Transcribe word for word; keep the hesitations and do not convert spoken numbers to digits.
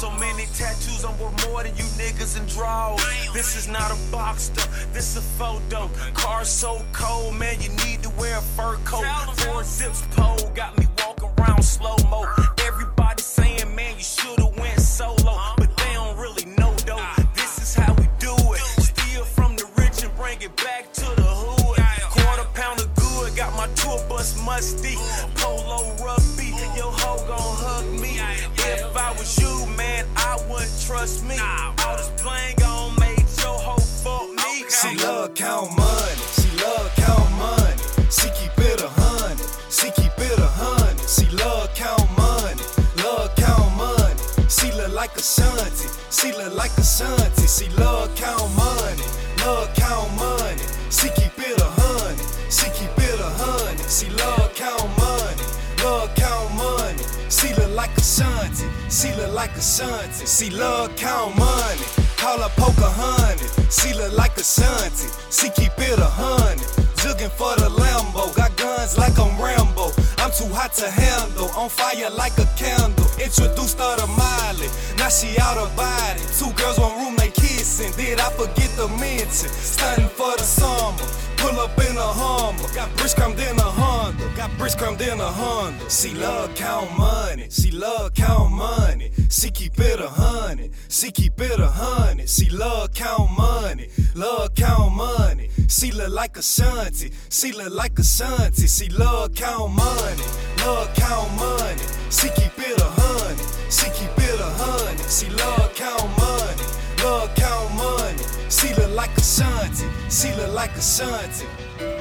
So many tattoos, I'm worth more than you niggas and draws. This is not a box though, this a photo. Car so cold, man, you need to wear a fur coat. Four zips pole, got me walking around slow-mo. Everybody saying, man, you should've went solo, but they don't really know though. This is how we do it. Steal from the rich and bring it back to the hood. Quarter pound of good, got my tour bus musty. Polo rugby, your hoe gon' hug me. If I was you, man, I wouldn't trust me. All this playing gon' make your hoe fuck me. She love count money, she love count money. She keep it a hundred, she keep it a hundred. She love count money, love count money. She look like a shanty, she look like a shanty. She love count money, love count money. She keep it a hundred, she keep it a hundred. She love count money, love count money. She look like a shanty, she look like a shanty. She love count money, call her Pocahontas. She look like a shanty, she keep it a hundred. Jugging for the Lambo, got guns like I'm Rambo. I'm too hot to handle, on fire like a candle. Introduced her to Miley, now she out of body. Two girls, one room, they kissing. Did I forget to mention? Stunning for the summer, pull up in a Hummer. Got bricks crumbed in a Honda, got bricks crumbed in a Honda. She love count money, she love count money. She keep it a hundred, she keep it a hundred. She love count money, love count money. She look like a shanty, she look like a shanty. She love count money, love count money. She keep it a hundred, she keep it a hundred. She love count money, love count money. She look like a shanty, she look like a shanty.